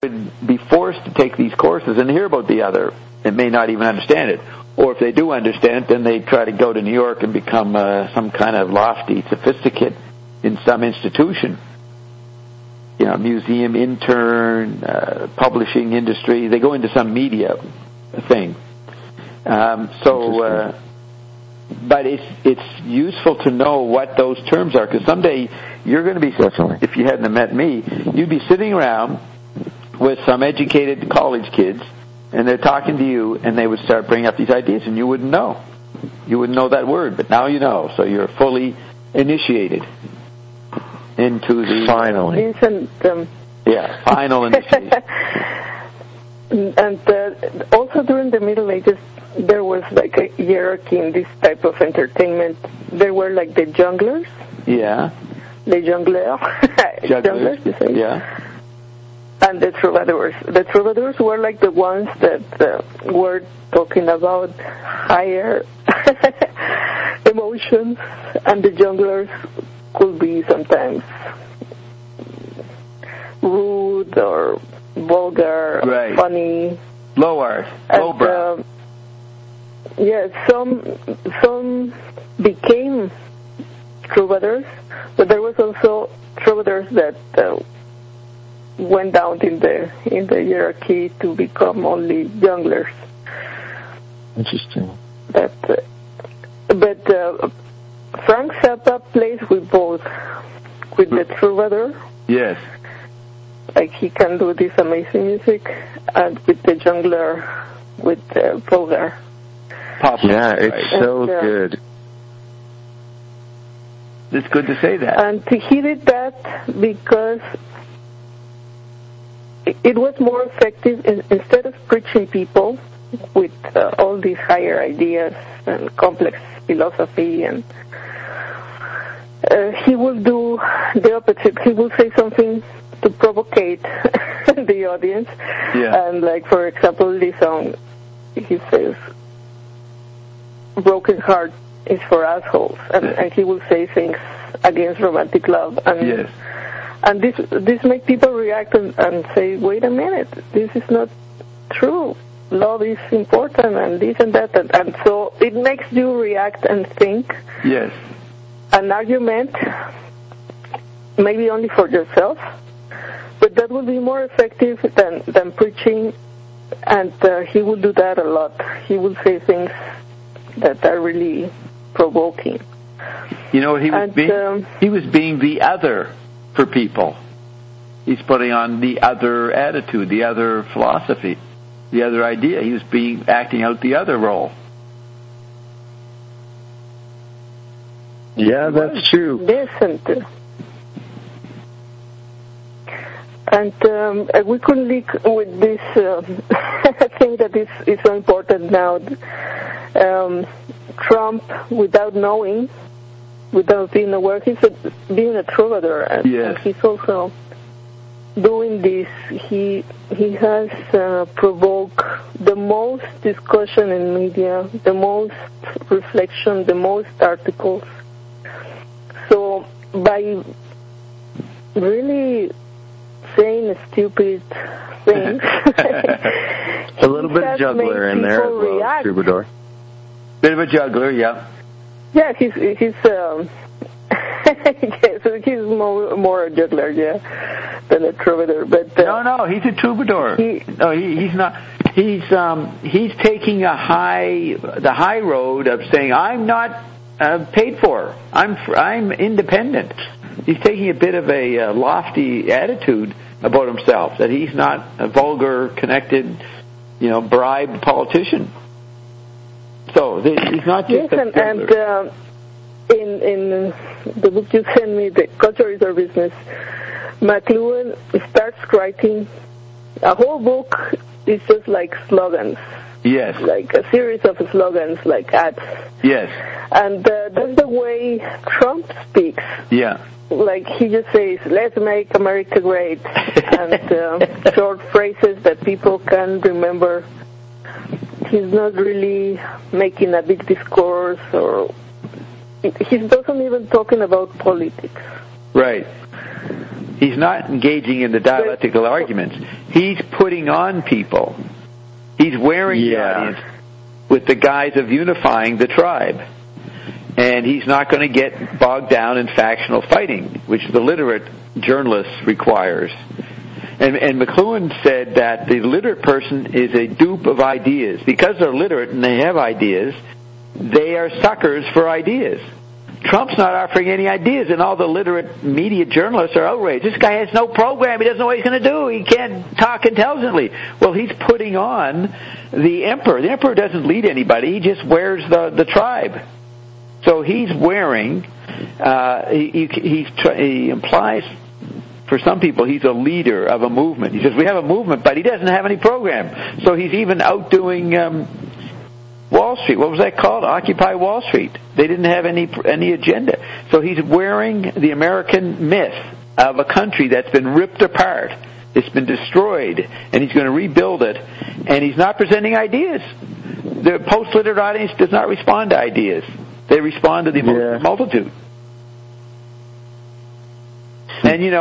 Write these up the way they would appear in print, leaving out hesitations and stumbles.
would be forced to take these courses and hear about the other and may not even understand it. Or if they do understand it, then they try to go to New York and become some kind of lofty sophisticate in some institution. You know, museum intern, publishing industry. They go into some media thing. But it's useful to know what those terms are, because someday you're going to be, definitely, if you hadn't met me, you'd be sitting around with some educated college kids, and they're talking to you, and they would start bringing up these ideas, and you wouldn't know. You wouldn't know that word, but now you know, so you're fully initiated into the... Finally. Final initiation. And also during the Middle Ages, there was like a hierarchy in this type of entertainment. There were like the jongleurs. Yeah. The jongleurs. Jongleurs, you say? Yeah. And the troubadours. The troubadours were like the ones that were talking about higher emotions, and the jongleurs could be sometimes rude or vulgar, right, funny. Lowbrow. Some became troubadours, but there was also troubadours that went down in the hierarchy to become only jongleurs. Interesting. But Frank Zappa plays with both, with the troubadour. Yes. Like he can do this amazing music, and with the jungler, with the vulgar. Yeah, it's so good. It's good to say that. And he did that because it was more effective. Instead of preaching people with all these higher ideas and complex philosophy, and he will do the opposite. He will say something to provocate the audience. Yeah. And like, for example, this song, he says, "Broken heart is for assholes," and he will say things against romantic love. And yes. And this makes people react and say, "Wait a minute, this is not true. Love is important," and this and that, and so it makes you react and think. Yes. An argument, maybe only for yourself, but that would be more effective than preaching, and he will do that a lot. He will say things that are really provoking. You know what he was being? He was being the other for people. He's putting on the other attitude, the other philosophy, the other idea. He was acting out the other role. Yeah, that's true. Yes, and we could link with this thing that is so important now. Trump, without knowing, without being aware, he's being a troubadour, and, yes. And he's also doing this. He has provoked the most discussion in media, the most reflection, the most articles. So by really saying stupid things, a little bit of juggler in there as well, troubadour. Bit of a juggler, yeah. Yeah, he's yes, he's more a juggler, yeah, than a troubadour. But no, he's a troubadour. He's not. He's taking the high road of saying, I'm not paid for. I'm independent. He's taking a bit of a lofty attitude about himself, that he's not a vulgar, connected, bribed politician. So he's not just in the book you sent me, The Culture is Our Business, McLuhan starts writing a whole book. It's just like slogans. Yes. Like a series of slogans, like ads. Yes. And that's the way Trump speaks. Yeah. Like he just says, "Let's make America great," and short phrases that people can remember. He's not really making a big discourse, or he doesn't even talking about politics. Right. He's not engaging in the dialectical arguments. He's putting on people. He's wearing the audience with the guise of unifying the tribe. And he's not going to get bogged down in factional fighting, which the literate journalist requires. And McLuhan said that the literate person is a dupe of ideas. Because they're literate and they have ideas, they are suckers for ideas. Trump's not offering any ideas, and all the literate media journalists are outraged. This guy has no program. He doesn't know what he's going to do. He can't talk intelligently. Well, he's putting on the emperor. The emperor doesn't lead anybody. He just wears the tribe. So he's wearing, he implies, for some people, he's a leader of a movement. He says, we have a movement, but he doesn't have any program. So he's even outdoing Wall Street. What was that called? Occupy Wall Street. They didn't have any agenda. So he's wearing the American myth of a country that's been ripped apart. It's been destroyed, and he's going to rebuild it, and he's not presenting ideas. The post-literate audience does not respond to ideas. They respond to the emotional multitude. And, you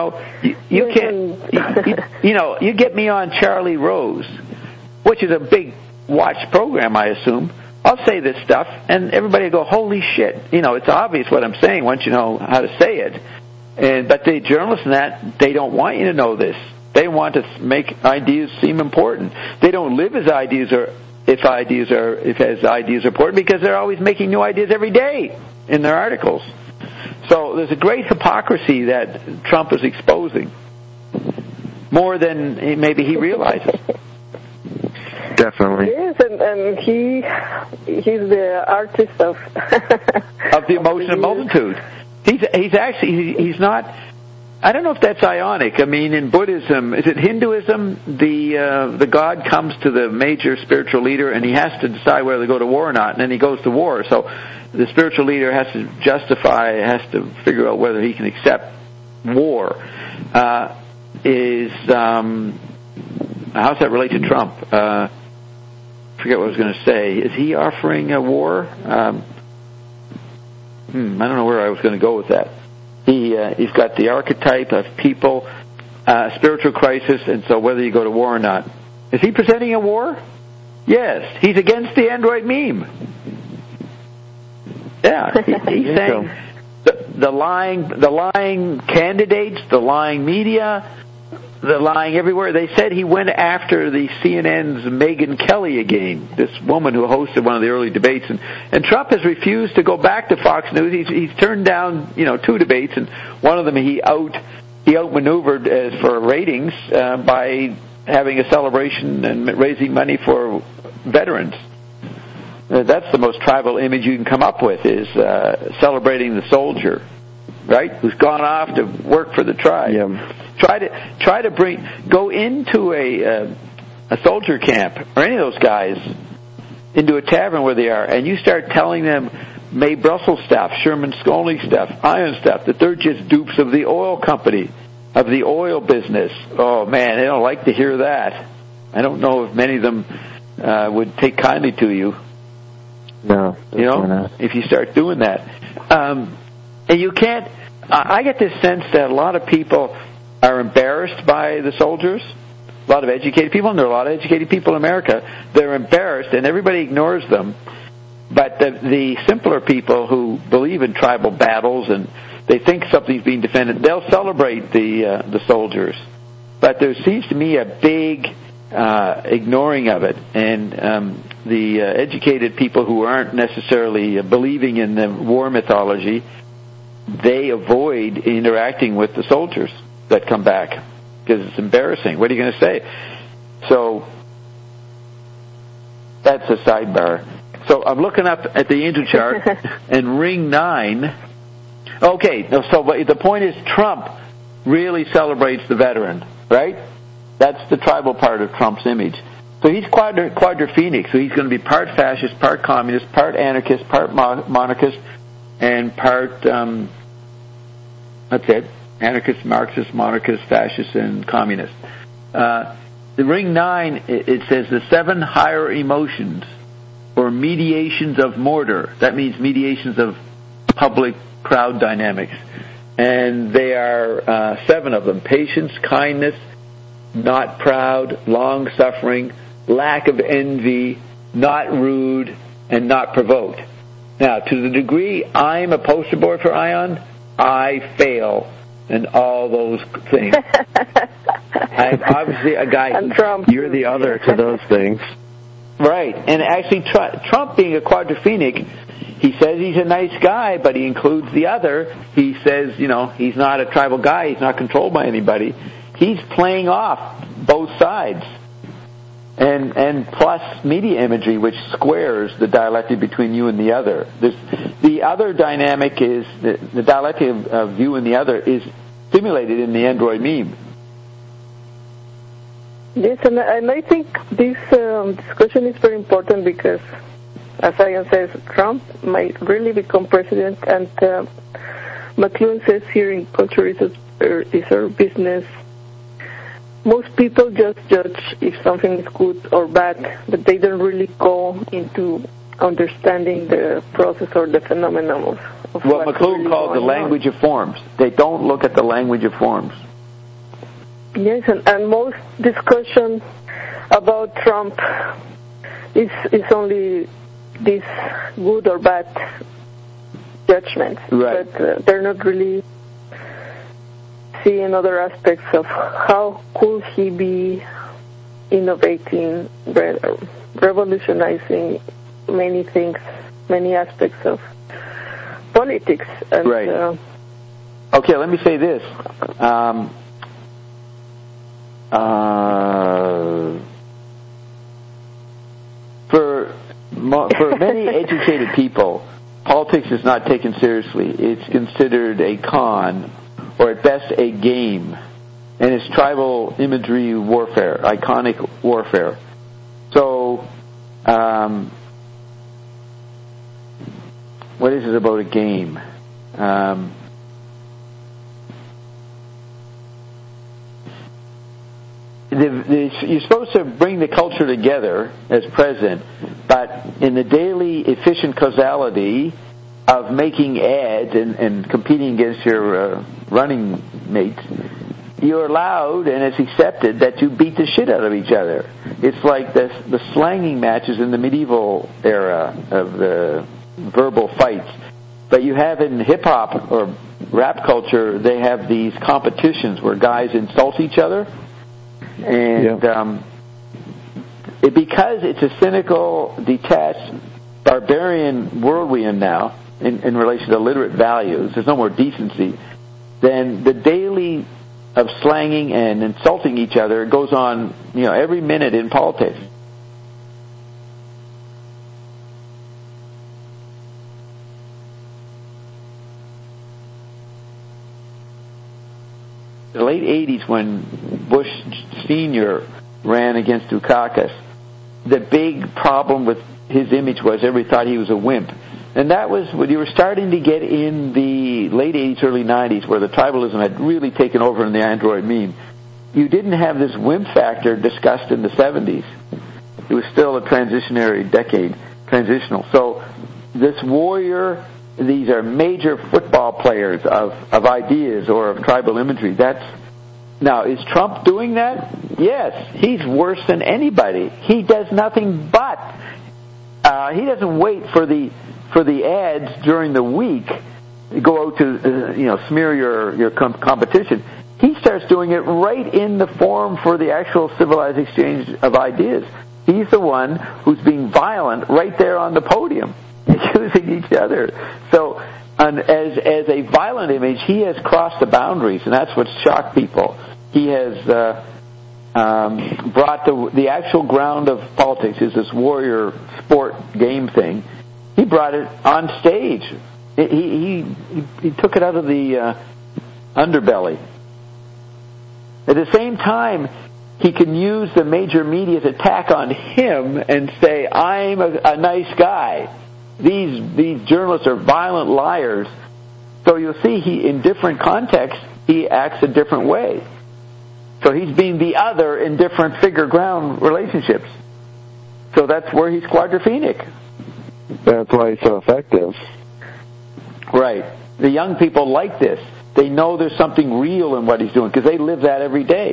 get me on Charlie Rose, which is a big watched program, I assume. I'll say this stuff, and everybody will go, holy shit. It's obvious what I'm saying once you know how to say it. But the journalists and that, they don't want you to know this. They want to make ideas seem important. They don't live as ideas are if ideas are important, because they're always making new ideas every day in their articles. So there's a great hypocrisy that Trump is exposing, more than maybe he realizes. Definitely. Yes, and he's the artist of the emotional multitude. He's not. I don't know if that's ionic. I mean, in Buddhism, is it Hinduism? The god comes to the major spiritual leader, and he has to decide whether to go to war or not, and then he goes to war. So the spiritual leader has to figure out whether he can accept war. How's that relate to Trump? I forget what I was going to say. Is he offering a war? I don't know where I was going to go with that. He's got the archetype of people, spiritual crisis, and so whether you go to war or not. Is he presenting a war? Yes. He's against the Android meme. Yeah, he's saying the lying candidates, the lying media, the lying everywhere. They said he went after the CNN's Megyn Kelly again, this woman who hosted one of the early debates, and Trump has refused to go back to Fox News. He's turned down 2 debates, and one of them he outmaneuvered for ratings by having a celebration and raising money for veterans. That's the most tribal image you can come up with, is celebrating the soldier, right? Who's gone off to work for the tribe. Yeah. Try to go into a soldier camp, or any of those guys, into a tavern where they are, and you start telling them May Brussels stuff, Sherman Skolnick stuff, Iron stuff, that they're just dupes of the oil company, of the oil business. Oh man, they don't like to hear that. I don't know if many of them would take kindly to you. No, not. If you start doing that. And you can't, I get this sense that a lot of people are embarrassed by the soldiers, a lot of educated people, and there are a lot of educated people in America. They're embarrassed, and everybody ignores them. But the simpler people who believe in tribal battles and they think something's being defended, they'll celebrate the soldiers. But there seems to me a big ignoring of it, and the educated people who aren't necessarily believing in the war mythology, they avoid interacting with the soldiers that come back because it's embarrassing. What are you going to say? So that's a sidebar. So I'm looking up at the angel chart, and ring 9. Okay, so the point is Trump really celebrates the veteran, right? That's the tribal part of Trump's image. So he's quadrophenic, so he's going to be part fascist, part communist, part anarchist, part monarchist, and part, that's it, anarchist, Marxist, monarchist, fascist, and communist. The ring 9, it says the 7 higher emotions, or mediations of mortar. That means mediations of public crowd dynamics. And they are 7 of them: patience, kindness, not proud, long-suffering, lack of envy, not rude, and not provoked. Now, to the degree I'm a poster boy for Ion, I fail in all those things. I'm obviously a guy. And Trump. You're the other to those things. Right. And actually, Trump being a quadrophenic, he says he's a nice guy, but he includes the other. He says, he's not a tribal guy. He's not controlled by anybody. He's playing off both sides. And plus media imagery, which squares the dialectic between you and the other. The other dynamic is, the dialectic of you and the other is stimulated in the Android meme. Yes, and I think this discussion is very important because, as Ian says, Trump might really become president, and McLuhan says here in Culture is Our Business, most people just judge if something is good or bad, but they don't really go into understanding the process or the phenomenon of what McLuhan really called the language of forms. They don't look at the language of forms. Yes, and most discussion about Trump is only these good or bad judgments. Right. But they're not really seeing other aspects of how could he be innovating, revolutionizing many things, many aspects of politics. And, right. Okay, let me say this. For many educated people, politics is not taken seriously. It's considered a con, or at best a game, and it's tribal imagery warfare, iconic warfare. So, what is it about a game? You're supposed to bring the culture together as president, but in the daily efficient causality of making ads and competing against your running mates, you're allowed and it's accepted that you beat the shit out of each other. It's like the slanging matches in the medieval era of the verbal fights. But you have in hip-hop or rap culture, they have these competitions where guys insult each other. And because it's a cynical, detached, barbarian world we're in now, in relation to literate values, there's no more decency, then the daily of slanging and insulting each other goes on, every minute in politics. The late 80s, when Bush Sr. ran against Dukakis, the big problem with his image was everybody thought he was a wimp. And that was when you were starting to get in the late 80s, early 90s, where the tribalism had really taken over in the Android meme. You didn't have this wimp factor discussed in the 70s. It was still a transitional. So this warrior, these are major football players of ideas or of tribal imagery. Now, is Trump doing that? Yes, he's worse than anybody. He does nothing but. He doesn't wait for the ads during the week to go out to smear your competition. He starts doing it right in the forum for the actual civilized exchange of ideas. He's the one who's being violent right there on the podium, accusing each other. So, as a violent image, he has crossed the boundaries, and that's what's shocked people. He has brought the actual ground of politics, is this warrior sport game thing. He brought it on stage. He took it out of the underbelly. At the same time, he can use the major media's attack on him and say, I'm a nice guy. These journalists are violent liars. So you'll see in different contexts, he acts a different way. So he's being the other in different figure-ground relationships. So that's where he's quadrophenic. That's why he's so effective. Right. The young people like this. They know there's something real in what he's doing because they live that every day.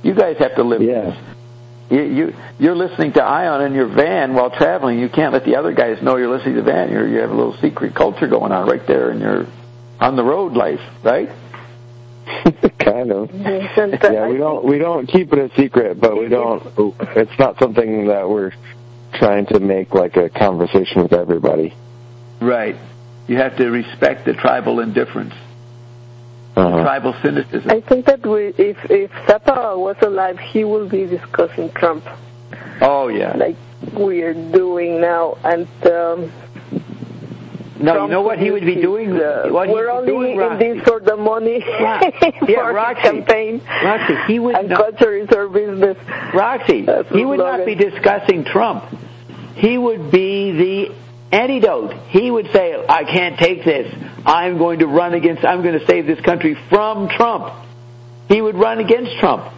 You guys have to live this. You're listening to Ion in your van while traveling. You can't let the other guys know you're listening to the van. You have a little secret culture going on right there in your on the road life, right? Kind of. Yeah, we don't keep it a secret, but we don't. It's not something that we're trying to make like a conversation with everybody. Right. You have to respect the tribal indifference. Tribal cynicism. I think that if Zappa was alive, he would be discussing Trump. Oh, yeah. Like we're doing now. And no, you know what he would be doing? We're only in this for the money for Roxy, campaign. Roxy, he would and culture is our business. Roxy, he would not be discussing Trump. He would be the antidote. He would say, I can't take this. I'm going to save this country from Trump. He would run against Trump.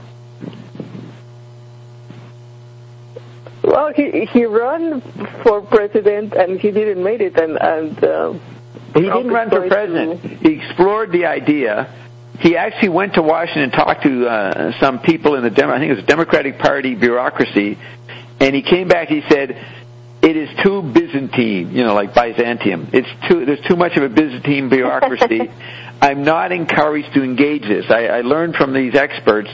Well, he ran for president and he didn't make it, and he didn't run for president. He explored the idea. He actually went to Washington and talked to some people in I think it was the Democratic Party bureaucracy, and he came back. He said, "It is too Byzantine, like Byzantium. There's too much of a Byzantine bureaucracy. I'm not encouraged to engage this. I learned from these experts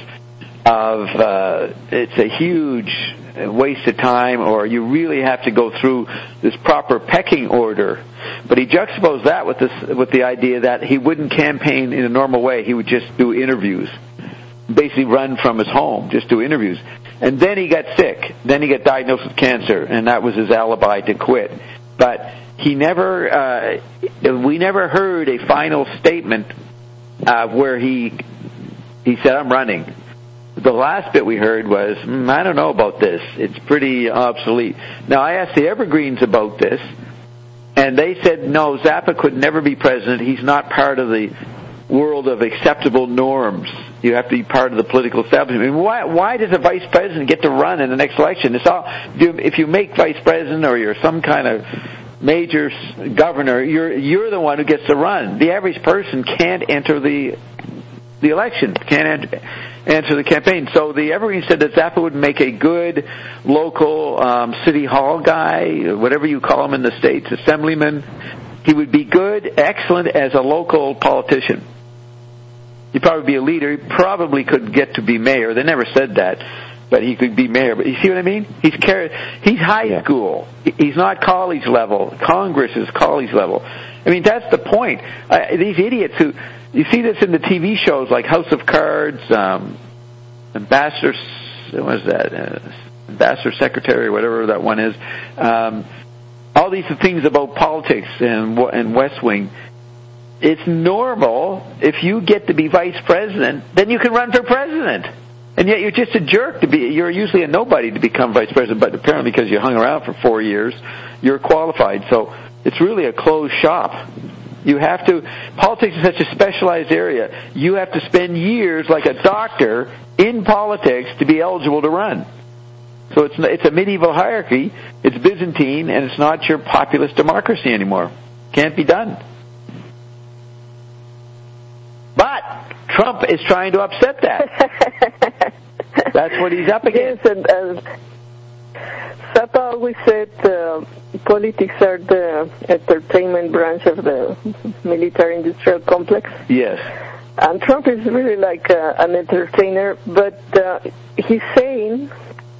it's a huge waste of time, or you really have to go through this proper pecking order." But he juxtaposed that with the idea that he wouldn't campaign in a normal way. He would just do interviews, basically run from his home, just do interviews. And then he got sick. Then he got diagnosed with cancer, and that was his alibi to quit. But we never heard a final statement where he said, "I'm running." The last bit we heard was, "I don't know about this. It's pretty obsolete." Now, I asked the Evergreens about this, and they said, no, Zappa could never be president. He's not part of the world of acceptable norms. You have to be part of the political establishment. I mean, why does a vice president get to run in the next election? If you make vice president or you're some kind of major governor, you're the one who gets to run. The average person can't enter the election, can't answer the campaign. So the Evergreen said that Zappa would make a good local city hall guy, whatever you call him in the States, assemblyman. He would be good, excellent as a local politician. He'd probably be a leader. He probably could get to be mayor. They never said that, but he could be mayor. But you see what I mean? He's high school. He's not college level. Congress is college level. I mean, that's the point. These idiots who... You see this in the TV shows like House of Cards, Ambassador Secretary, whatever that one is. All these things about politics and West Wing. It's normal if you get to be vice president, then you can run for president. And yet you're just a jerk you're usually a nobody to become vice president, but apparently because you hung around for 4 years, you're qualified. So it's really a closed shop. Politics is such a specialized area. You have to spend years like a doctor in politics to be eligible to run. So it's a medieval hierarchy, it's Byzantine, and it's not your populist democracy anymore. Can't be done. But Trump is trying to upset that. That's what he's up against. Yes, and Zappa always said politics are the entertainment branch of the military-industrial complex. Yes. And Trump is really like an entertainer, but he's saying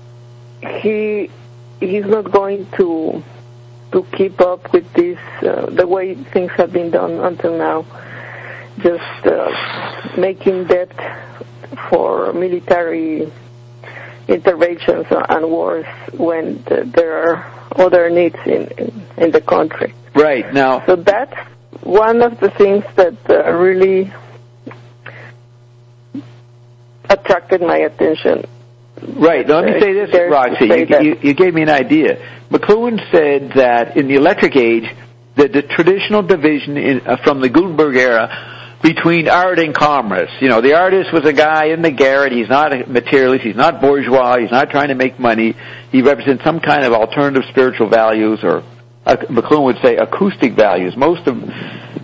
he's not going to keep up with this the way things have been done until now, just making debt for military interventions and wars when there are other needs in the country. Right. Now, so that's one of the things that really attracted my attention. Right. Now, let me say this, Roxy. You gave me an idea. McLuhan said that in the electric age, that the traditional division from the Gutenberg era between art and commerce. The artist was a guy in the garret. He's not a materialist. He's not bourgeois. He's not trying to make money. He represents some kind of alternative spiritual values, or McLuhan would say acoustic values. Most of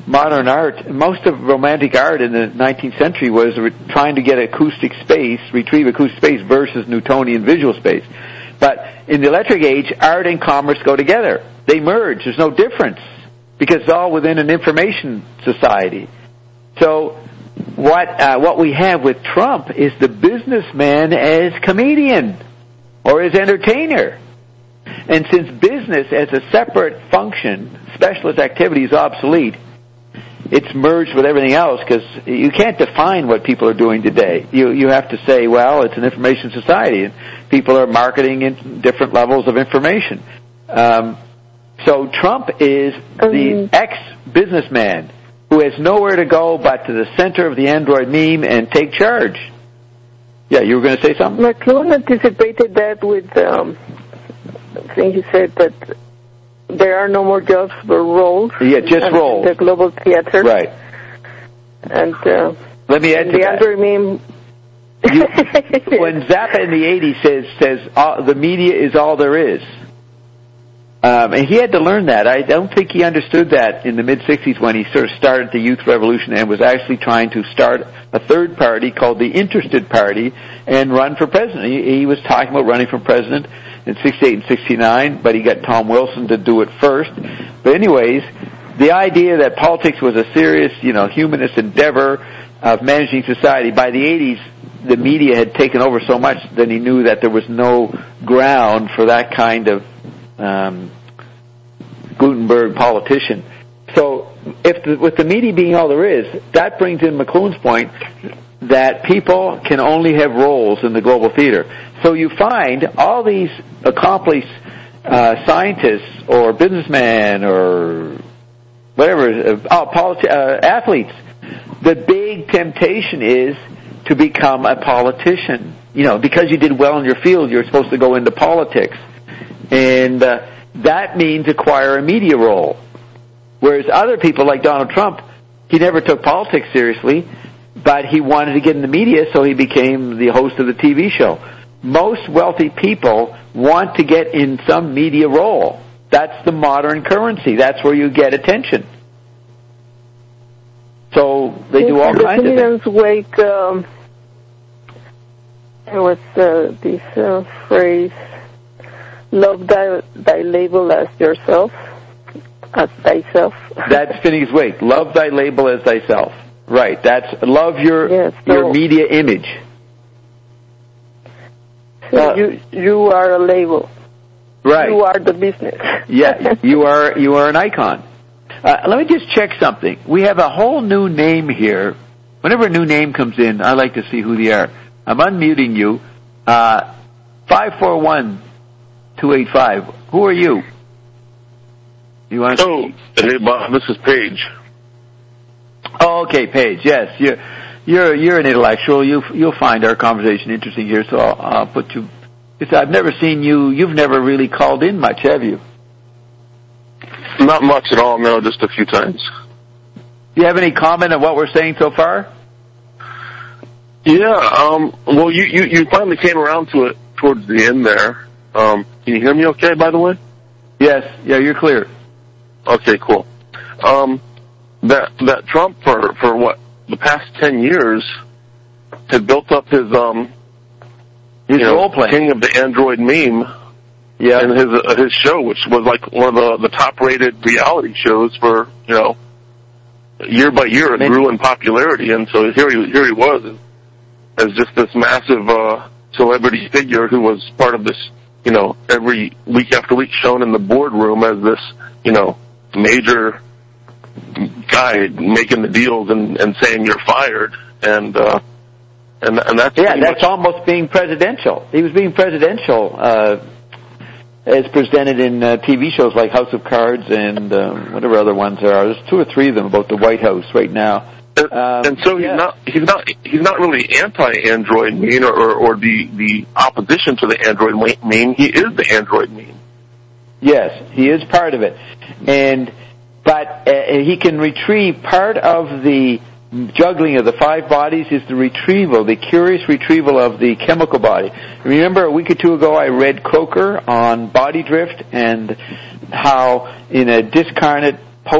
modern art, most of romantic art in the 19th century was trying to get retrieve acoustic space versus Newtonian visual space. But in the electric age, art and commerce go together. They merge. There's no difference because it's all within an information society. So what we have with Trump is the businessman as comedian or as entertainer. And since business as a separate function, specialist activity, is obsolete, it's merged with everything else because you can't define what people are doing today. You have to say, well, it's an information society, and people are marketing in different levels of information. So Trump is the ex-businessman who has nowhere to go but to the center of the Android meme and take charge. Yeah, you were going to say something? McLuhan anticipated that with, I think he said that there are no more jobs for roles. Yeah, just roles. The global theater. Right. And let me add to the that. Android meme. When Zappa in the 80s says the media is all there is, and he had to learn that. I don't think he understood that in the mid-'60s when he sort of started the Youth Revolution and was actually trying to start a third party called the Interested Party and run for president. He was talking about running for president in 68 and 69, but he got Tom Wilson to do it first. But anyways, the idea that politics was a serious, humanist endeavor of managing society, by the 80s, the media had taken over so much that he knew that there was no ground for that kind of Gutenberg politician. So with the media being all there is, that brings in McLuhan's point that people can only have roles in the global theater. So you find all these accomplished scientists or businessmen or whatever, athletes. The big temptation is to become a politician. Because you did well in your field, you're supposed to go into politics. And that means acquire a media role. Whereas other people like Donald Trump, he never took politics seriously, but he wanted to get in the media, so he became the host of the TV show. Most wealthy people want to get in some media role. That's the modern currency. That's where you get attention. So they do all kinds of things. The Wake, there was this phrase, love thy label as yourself, as thyself. That's Phineas Wake. Love thy label as thyself. Right. That's love your media image. So you are a label. Right. You are the business. Yeah. You are an icon. Let me just check something. We have a whole new name here. Whenever a new name comes in, I like to see who they are. I'm unmuting you. 541-285. Who are you? You want to hey Bob, this is Paige. Oh, okay, Paige. Yes, you're an intellectual. You'll find our conversation interesting here. So I'll put you. I've never seen you. You've never really called in much, have you? Not much at all. No, just a few times. Do you have any comment on what we're saying so far? Yeah. Well, you finally came around to it towards the end there. Can you hear me okay, by the way? Yes. Yeah, you're clear. Okay, cool. That Trump for what the past 10 years had built up his role playing King of the Android meme. Yeah. And his show, which was like one of the top rated reality shows for year by year, it grew in popularity, and so here he was as just this massive celebrity figure who was part of this every week after week shown in the boardroom as this major guy making the deals and saying you're fired and that's that's almost being presidential. He was being presidential as presented in TV shows like House of Cards and whatever other ones there are. There's 2 or 3 of them about the White House right now. And so he's not really anti-Android meme or the opposition to the Android meme. He is the Android meme. Yes, he is part of it, but he can retrieve part of the juggling of the 5 bodies is the curious retrieval of the chemical body. Remember a week or 2 ago I read Croker on body drift and how in a discarnate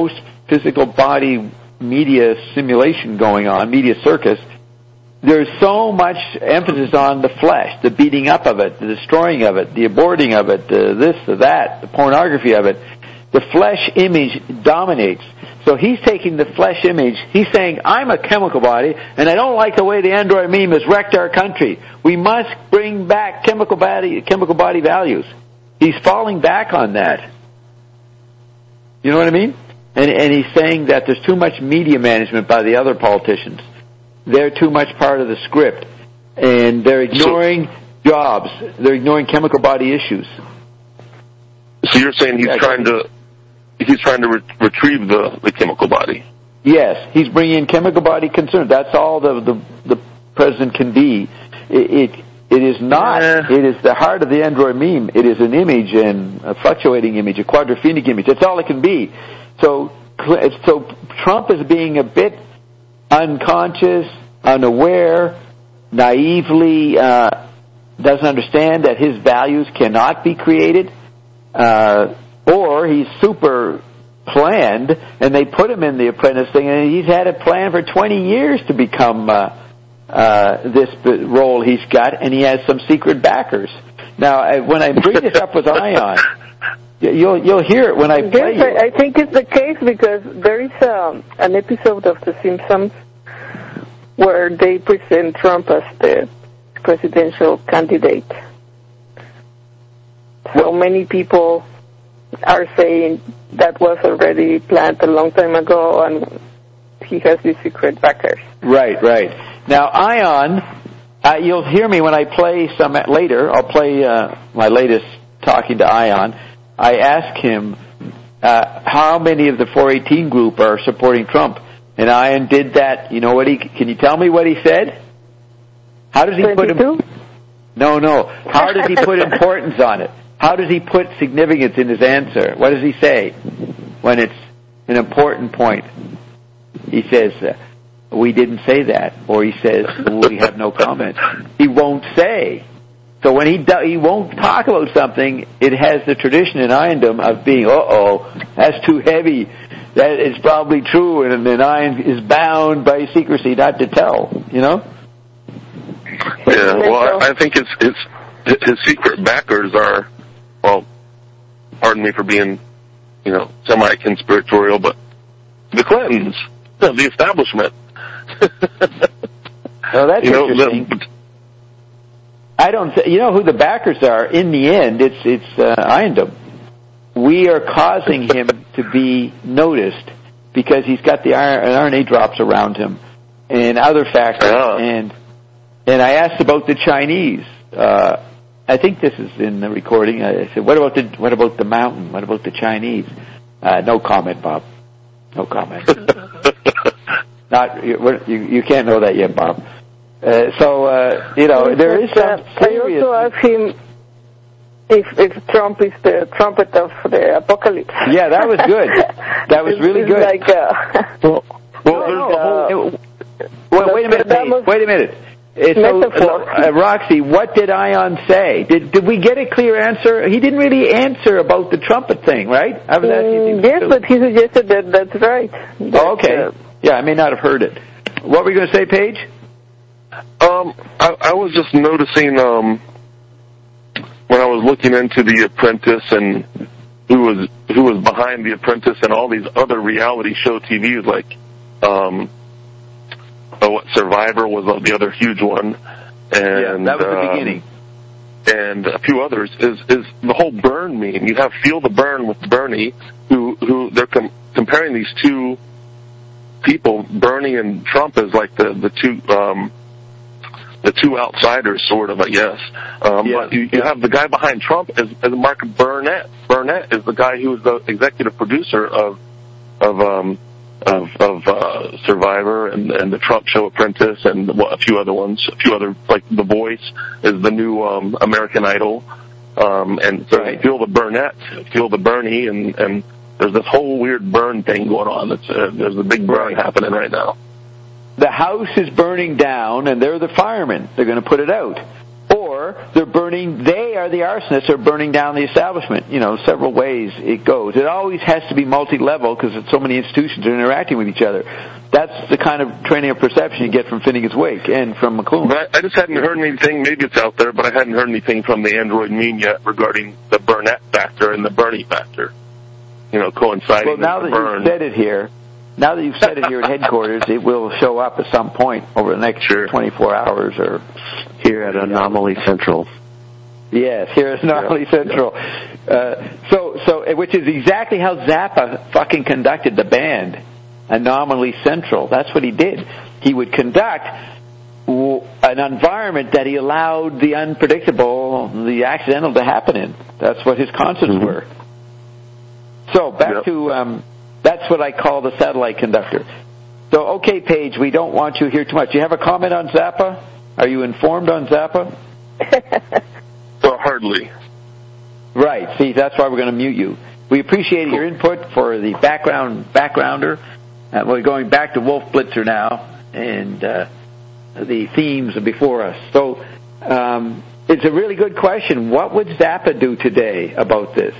physical body media simulation going on, media circus, there's so much emphasis on the flesh, the beating up of it, the destroying of it, the aborting of it, this, the that, the pornography of it. The flesh image dominates. So he's taking the flesh image. He's saying, I'm a chemical body, and I don't like the way the Android meme has wrecked our country. We must bring back chemical body values. He's falling back on that. You know what I mean? And he's saying that there's too much media management by the other politicians. They're too much part of the script. And they're ignoring jobs. They're ignoring chemical body issues. So you're saying he's trying to retrieve the chemical body? Yes, he's bringing in chemical body concerns. That's all the president can be. It is not. It is the heart of the Android meme. It is an image, and a fluctuating image, a quadraphenic image. That's all it can be. So Trump is being a bit unconscious, unaware, naively doesn't understand that his values cannot be created, or he's super planned, and they put him in the apprentice thing, and he's had a plan for 20 years to become this role he's got, and he has some secret backers. Now, when I bring this up with Ion, you'll hear it when I play it. I think it's the case because there is an episode of The Simpsons where they present Trump as the presidential candidate. So many people are saying that was already planned a long time ago, and he has these secret backers. Right. Now, Ion, you'll hear me when I play some later. I'll play my latest talking to Ion. I asked him how many of the 418 group are supporting Trump, and Ion did that. You know what can you tell me what he said? How does he 22? put him? No. How does he put importance on it? How does he put significance in his answer? What does he say when it's an important point? He says, we didn't say that. Or he says, we have no comment. He won't say. So when he won't talk about something, it has the tradition in Iondom of being, that's too heavy. That is probably true, and then Ion is bound by secrecy not to tell, you know? Yeah, well, I think his secret backers are, well, pardon me for being, semi-conspiratorial, but the Clintons, the establishment. Well, that's interesting. I don't. You know who the backers are? In the end, it's Iondom. We are causing him to be noticed because he's got the RNA drops around him and other factors. Oh. And I asked about the Chinese. I think this is in the recording. I said, "What about the mountain? What about the Chinese?" No comment, Bob. No comment. You can't know that yet, Bob. There is some serious. I also asked him if Trump is the trumpet of the apocalypse. Yeah, that was good. That was really good. Like, wait a minute. Roxy, what did Ion say? Did we get a clear answer? He didn't really answer about the trumpet thing, right? I was asking yes, but he suggested that's right. Okay. I may not have heard it. What were you going to say, Paige? I was just noticing when I was looking into The Apprentice and who was behind The Apprentice and all these other reality show TVs like Survivor was the other huge one, and that was the beginning, and a few others. Is the whole Burn meme? You have Feel the Burn with Bernie, who they're comparing these two people, Bernie and Trump, as like the two outsiders, sort of, I guess. But you have the guy behind Trump as Mark Burnett. Burnett is the guy who was the executive producer of Survivor and the Trump Show Apprentice and a few other ones. A few other, like The Voice is the new American Idol. And so right. Feel the Bernie, and there's this whole weird burn thing going on. There's a big burn happening right now. The house is burning down, and they're the firemen. They're going to put it out. Or or they are the arsonists, are burning down the establishment. Several ways it goes. It always has to be multi-level because so many institutions are interacting with each other. That's the kind of training of perception you get from Finnegan's Wake and from McLuhan. But I just hadn't heard anything, maybe it's out there, but I hadn't heard anything from the Android meme yet regarding the Burnett factor and the Bernie factor, coinciding with the burn. Well, now that you've said it here at headquarters, it will show up at some point over the next 24 hours or here at Anomaly Central. Yes, here at Anomaly Central. Which is exactly how Zappa fucking conducted the band, Anomaly Central. That's what he did. He would conduct an environment that he allowed the unpredictable, the accidental to happen in. That's what his concerts were. So back to... that's what I call the satellite conductor. So, okay, Paige, we don't want you here too much. Do you have a comment on Zappa? Are you informed on Zappa? Well, hardly. Right. See, that's why we're going to mute you. We appreciate your input for the backgrounder. We're going back to Wolf Blitzer now, and the themes are before us. So it's a really good question. What would Zappa do today about this?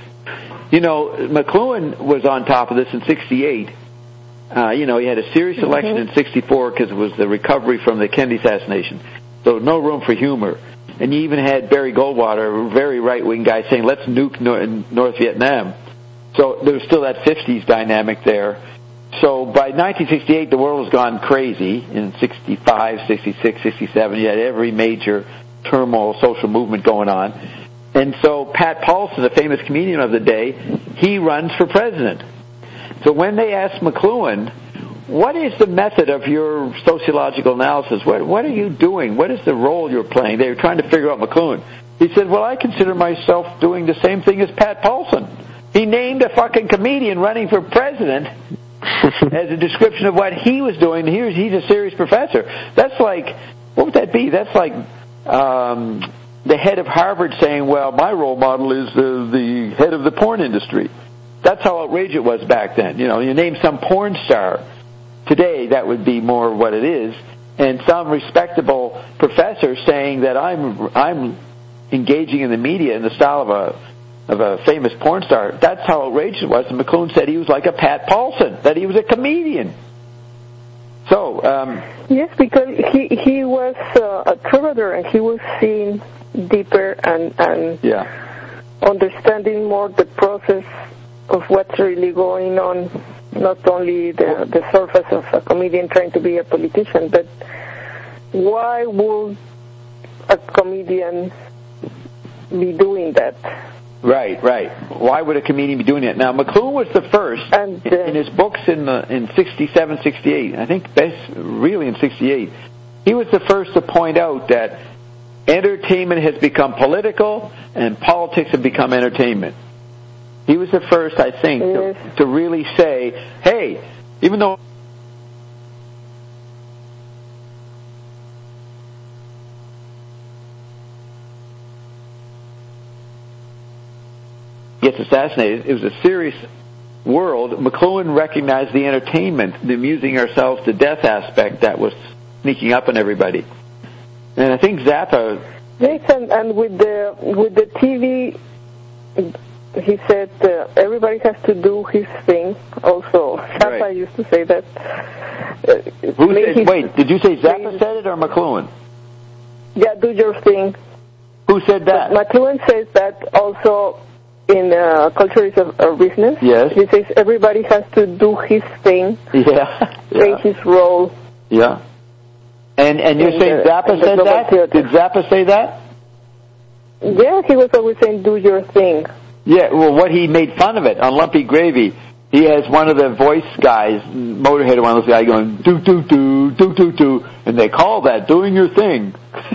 McLuhan was on top of this in 1968. He had a serious election in 1964 because it was the recovery from the Kennedy assassination. So no room for humor. And you even had Barry Goldwater, a very right-wing guy, saying, let's nuke North Vietnam. So there was still that 50s dynamic there. So by 1968, the world has gone crazy. In 65, 66, 67, you had every major turmoil, social movement going on. And so Pat Paulson, the famous comedian of the day, he runs for president. So when they asked McLuhan, what is the method of your sociological analysis? What are you doing? What is the role you're playing? They were trying to figure out McLuhan. He said, well, I consider myself doing the same thing as Pat Paulson. He named a fucking comedian running for president as a description of what he was doing. He's a serious professor. That's like, what would that be? That's like... the head of Harvard saying, well, my role model is the head of the porn industry. That's how outrageous it was back then. You name some porn star. Today, that would be more what it is. And some respectable professor saying that I'm engaging in the media in the style of a famous porn star. That's how outrageous it was. And McLuhan said he was like a Pat Paulson, that he was a comedian. So... yes, because he was a troubadour, and he was seen deeper and understanding more the process of what's really going on, not only the surface of a comedian trying to be a politician, but why would a comedian be doing that? Right. Why would a comedian be doing it? Now, McLuhan was the first, in his books in 67, 68, I think really in 68, he was the first to point out that entertainment has become political and politics have become entertainment. He was the first, I think, to really say, hey, even though gets assassinated, it was a serious world. McLuhan recognized the entertainment, the amusing ourselves to death aspect that was sneaking up on everybody. And I think Zappa... Yes, and with the TV, he said everybody has to do his thing. Also, Zappa used to say that. Wait, did you say Zappa said it or McLuhan? Yeah, do your thing. Who said that? But McLuhan says that also in Culture is a Business. Yes. He says everybody has to do his thing. Play his role. Yeah. And you're saying Zappa said that? Did Zappa say that? Yeah, he was always saying, do your thing. Yeah, well, what he made fun of it on Lumpy Gravy, he has one of the voice guys, Motorhead, one of those guys going, do, and they call that doing your thing.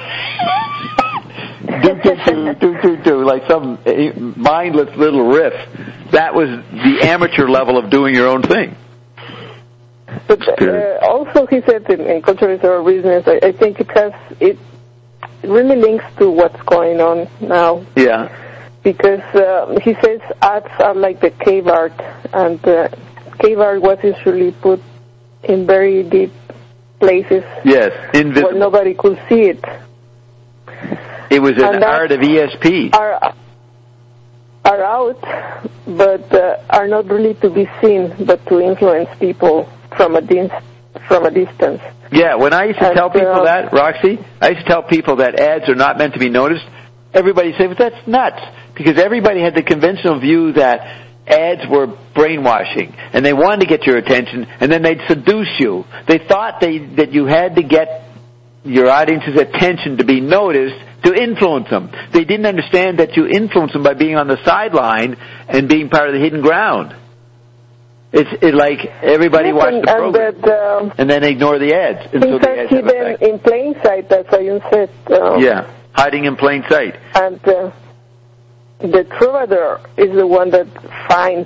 do, like some mindless little riff. That was the amateur level of doing your own thing. But also, he said in Culture is Our Business, I think it really links to what's going on now. Yeah. Because he says ads are like the cave art, and cave art was usually put in very deep places. Yes, invisible. Where nobody could see it. It was an art of ESP. Are out, but are not really to be seen, but to influence people from a distance. Yeah, when I used to tell people that, Roxy, I used to tell people that ads are not meant to be noticed. Everybody said, but that's nuts, because everybody had the conventional view that ads were brainwashing, and they wanted to get your attention, and then they'd seduce you. They thought that you had to get your audience's attention to be noticed to influence them. They didn't understand that you influence them by being on the sideline and being part of the hidden ground. It's like everybody watched the program and then ignore the ads. And things are hidden in plain sight, as I said. Yeah, hiding in plain sight. And the troubadour is the one that finds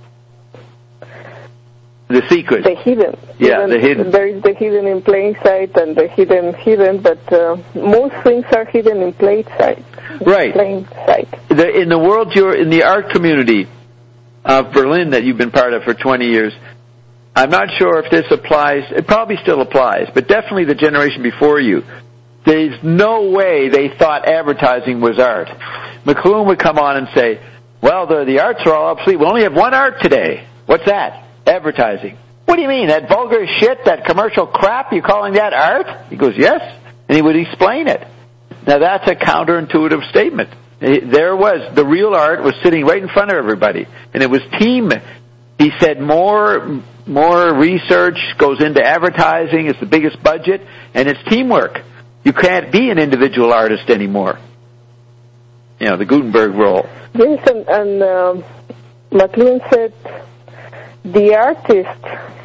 the secret. The hidden. Yeah, the hidden. There is the hidden in plain sight and the hidden, but most things are hidden in plain sight. Right. Plain sight. In the world, you're in the art community of Berlin that you've been part of for 20 years. I'm not sure if this applies. It probably still applies, but definitely the generation before you. There's no way they thought advertising was art. McLuhan would come on and say, well, the arts are all obsolete. We only have one art today. What's that? Advertising. What do you mean? That vulgar shit, that commercial crap, you're calling that art? He goes, yes. And he would explain it. Now that's a counterintuitive statement. The real art was sitting right in front of everybody. And it was team. He said more research goes into advertising. It's the biggest budget. And it's teamwork. You can't be an individual artist anymore. You know, the Gutenberg rule. Yes, and McLuhan said, the artist,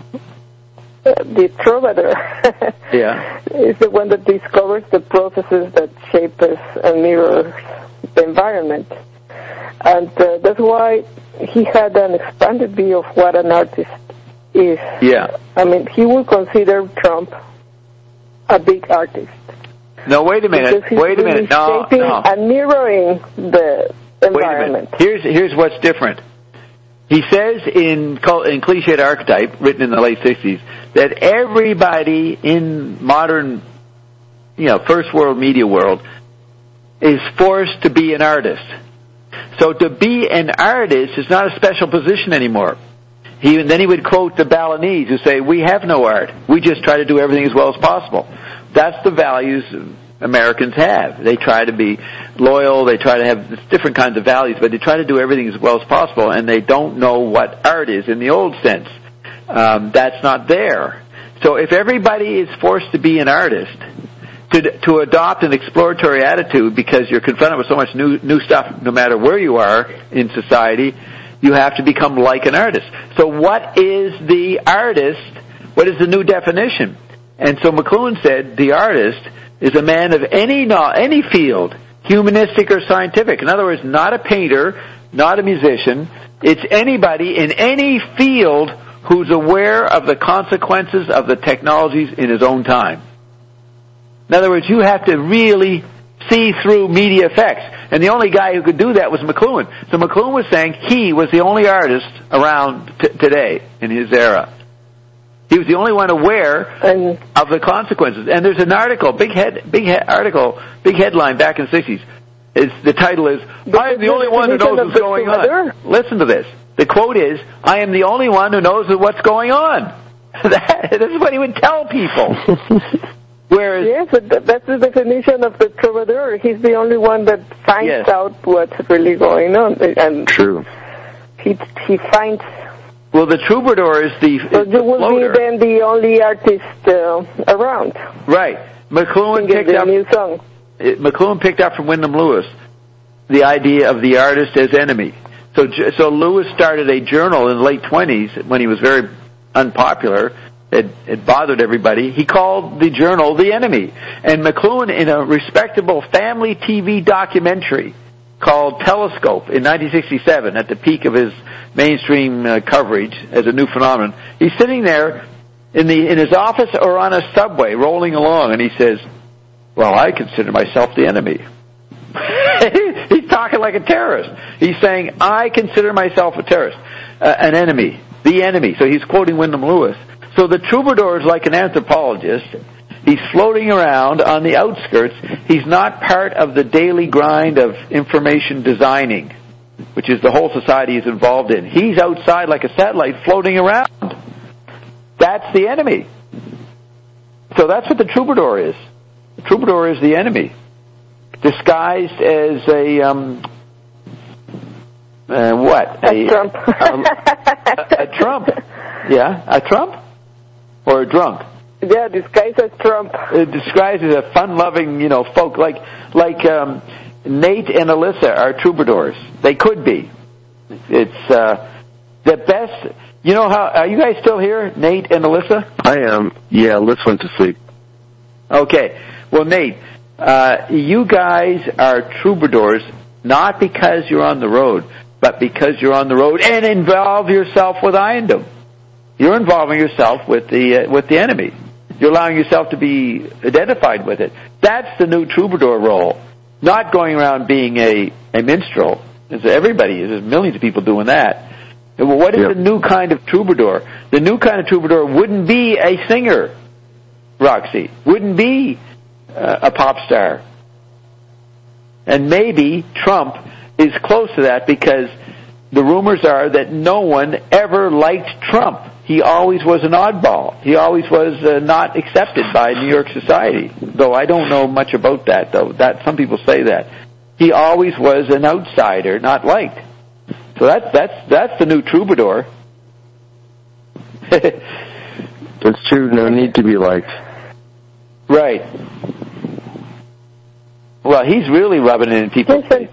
the troubadour, is the one that discovers the processes that shape us and mirrors the environment. And that's why he had an expanded view of what an artist is. Yeah. I mean, he would consider Trump a big artist. No, wait a minute. No. And mirroring the environment. Wait a minute. Here's what's different. He says in Cliched Archetype, written in the late 60s, that everybody in modern, first world media world is forced to be an artist. So to be an artist is not a special position anymore. Then he would quote the Balinese who say, we have no art. We just try to do everything as well as possible. That's the values Americans have. They try to be loyal, they try to have different kinds of values, but they try to do everything as well as possible, and they don't know what art is in the old sense. That's not there. So if everybody is forced to be an artist, to adopt an exploratory attitude because you're confronted with so much new stuff no matter where you are in society, you have to become like an artist. So what is the artist? What is the new definition? And so McLuhan said the artist is a man of any field, humanistic or scientific. In other words, not a painter, not a musician. It's anybody in any field who's aware of the consequences of the technologies in his own time. In other words, you have to really see through media effects. And the only guy who could do that was McLuhan. So McLuhan was saying he was the only artist around today in his era. He was the only one aware of the consequences. And there's an article, big headline back in the 60s. The title is, I am the only one who knows what's going on. Listen to this. The quote is, I am the only one who knows what's going on. That's what he would tell people. Whereas, yes, but that's the definition of the troubadour. He's the only one that finds out what's really going on. And true. He finds... Well, the troubadour is the So you will be then the only artist around. Right. McLuhan picked up from Wyndham Lewis the idea of the artist as enemy. So Lewis started a journal in the late 20s when he was very unpopular. It bothered everybody. He called the journal The Enemy. And McLuhan, in a respectable family TV documentary called Telescope in 1967, at the peak of his mainstream coverage as a new phenomenon, he's sitting there in his office or on a subway rolling along, and he says, well, I consider myself the enemy. He's talking like a terrorist. He's saying, I consider myself a terrorist, an enemy, the enemy. So he's quoting Wyndham Lewis. So the troubadour is like an anthropologist. He's floating around on the outskirts. He's not part of the daily grind of information designing, which is the whole society is involved in. He's outside like a satellite floating around. That's the enemy. So that's what the troubadour is. The troubadour is the enemy, disguised as a Trump. A Trump. Yeah, a Trump? Or a drunk? Yeah, disguised as Trump. Disguised as a fun-loving, folk like Nate and Alyssa are troubadours. They could be. It's the best. You know how? Are you guys still here, Nate and Alyssa? I am. Yeah, Alyssa went to sleep. Okay. Well, Nate, you guys are troubadours not because you're on the road, but because you're on the road and involve yourself with Iondom. You're involving yourself with the enemy. You're allowing yourself to be identified with it. That's the new troubadour role. Not going around being a minstrel. There's millions of people doing that. Well, what is the new kind of troubadour? The new kind of troubadour wouldn't be a singer, Roxy. Wouldn't be a pop star. And maybe Trump is close to that because the rumors are that no one ever liked Trump. He always was an oddball. He always was not accepted by New York society. Though I don't know much about that, though. Some people say that. He always was an outsider, not liked. So that's the new troubadour. That's true. No need to be liked. Right. Well, he's really rubbing it in people's face.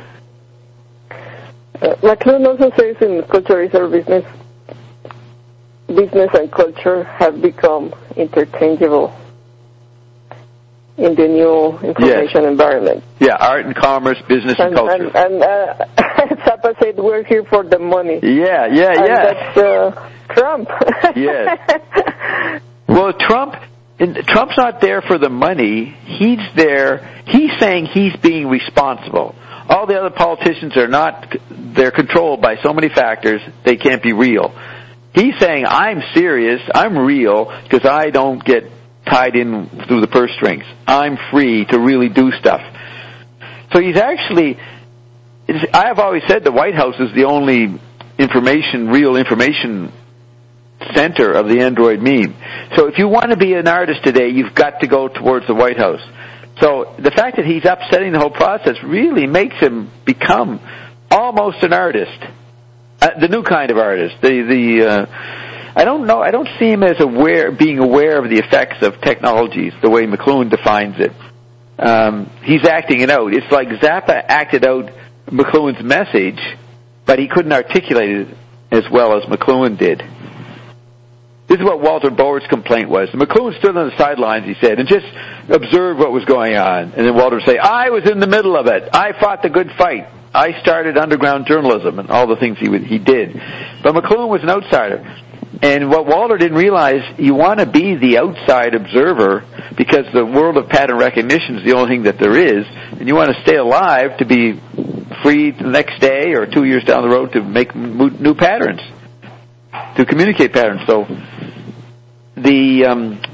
McLuhan also says in Culture is Our Business, business and culture have become interchangeable in the new information environment. Yeah, art and commerce, business and culture. And Zappa said, we're here for the money. Yeah. That's Trump. Yes. Well, Trump's not there for the money. He's there. He's saying he's being responsible. All the other politicians are not. They're controlled by so many factors, they can't be real. He's saying, I'm serious, I'm real, because I don't get tied in through the purse strings. I'm free to really do stuff. So he's actually, I have always said the White House is the only real information center of the Android meme. So if you want to be an artist today, you've got to go towards the White House. So the fact that he's upsetting the whole process really makes him become almost an artist. The new kind of artist. I don't know. I don't see him as being aware of the effects of technologies the way McLuhan defines it. He's acting it out. It's like Zappa acted out McLuhan's message, but he couldn't articulate it as well as McLuhan did. This is what Walter Bower's complaint was. McLuhan stood on the sidelines, he said, and just observed what was going on. And then Walter would say, I was in the middle of it. I fought the good fight. I started underground journalism and all the things he did. But McLuhan was an outsider. And what Walter didn't realize, you want to be the outside observer because the world of pattern recognition is the only thing that there is. And you want to stay alive to be free the next day or 2 years down the road to make new patterns, to communicate patterns. So the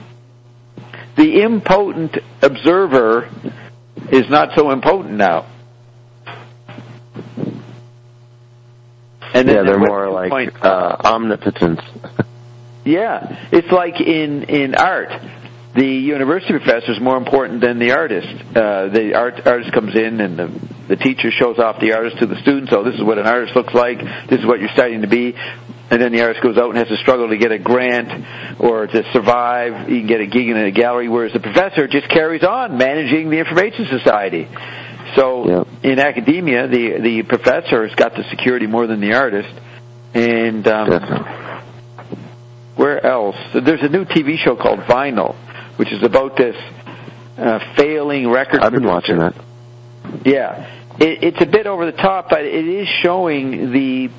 impotent observer is not so impotent now. And then they're more like omnipotence. Yeah, it's like in art. The university professor is more important than the artist. The artist comes in and the teacher shows off the artist to the students. Oh, this is what an artist looks like. This is what you're studying to be. And then the artist goes out and has to struggle to get a grant or to survive. He can get a gig in a gallery, whereas the professor just carries on managing the information society. So in academia, the professor has got the security more than the artist. And where else? There's a new TV show called Vinyl, which is about this failing record I've been watching that. Yeah. It's a bit over the top, but it is showing the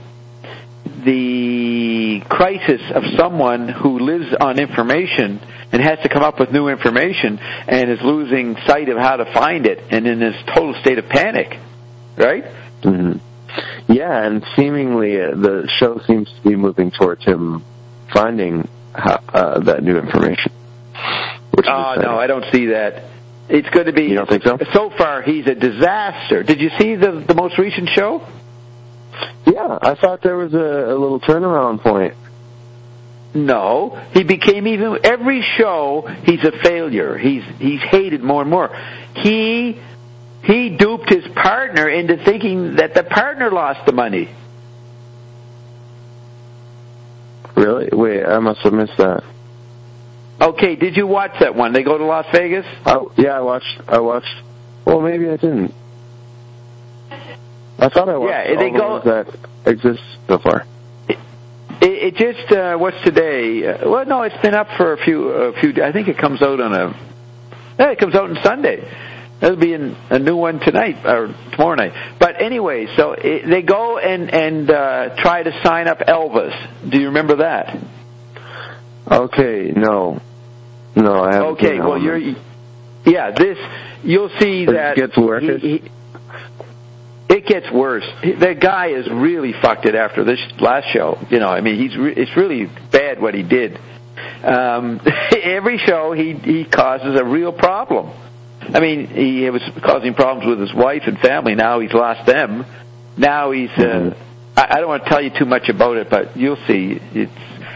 crisis of someone who lives on information and has to come up with new information and is losing sight of how to find it and in this total state of panic, right? Mm-hmm. Yeah, and seemingly the show seems to be moving towards him finding that new information, which no, I don't see that. It's going to be... You don't think so? So far, he's a disaster. Did you see the most recent show? Yeah, I thought there was a little turnaround point. No, he became every show he's a failure. He's hated more and more. He duped his partner into thinking that the partner lost the money. Really? Wait, I must have missed that. Okay, did you watch that one? They go to Las Vegas? Yeah, I watched. Well, maybe I didn't. I thought I watched all the ones that exist so far. It just, what's today? Well, no, it's been up for a few. I think it comes out on it comes out on Sunday. There'll be a new one tonight or tomorrow night. But anyway, so they go and try to sign up Elvis. Do you remember that? Okay, no, I haven't. Okay, well, you'll see that it gets worse. It gets worse. The guy is really fucked it after this last show. I mean, it's really bad what he did. Every show he causes a real problem. I mean, he was causing problems with his wife and family. Now he's lost them. Now he's... I don't want to tell you too much about it, but you'll see. It's...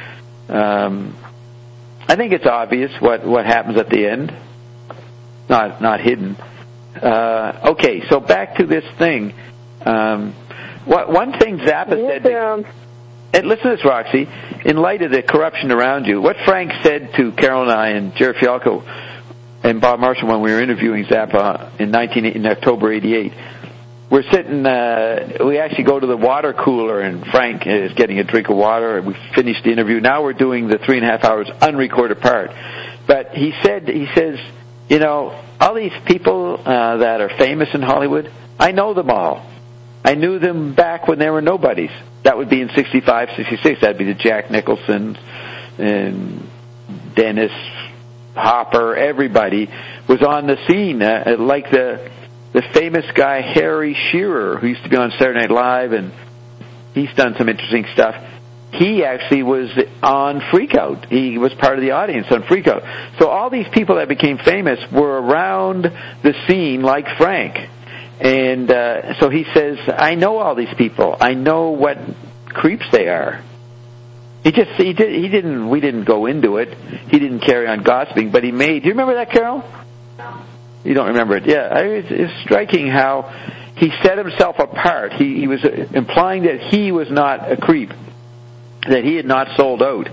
I think it's obvious what happens at the end. Not hidden. Okay, so back to this thing. One thing Zappa said... And listen to this, Roxy. In light of the corruption around you, what Frank said to Carol and I and Jerry Fialco and Bob Marshall when we were interviewing Zappa in October '88, we're sitting. We actually go to the water cooler, and Frank is getting a drink of water. We finished the interview. Now we're doing the 3.5 hours unrecorded part. But he says, all these people that are famous in Hollywood, I know them all. I knew them back when they were nobodies. That would be in 65, 66. That'd be the Jack Nicholson and Dennis Hopper. Everybody was on the scene, like the famous guy Harry Shearer, who used to be on Saturday Night Live, and he's done some interesting stuff. He actually was on Freakout. He was part of the audience on Freakout. So all these people that became famous were around the scene like Frank. And so he says, I know all these people. I know what creeps they are. We didn't go into it. He didn't carry on gossiping, but he made... Do you remember that, Carol? No. You don't remember it? Yeah, it's striking how he set himself apart. He was implying that he was not a creep, that he had not sold out.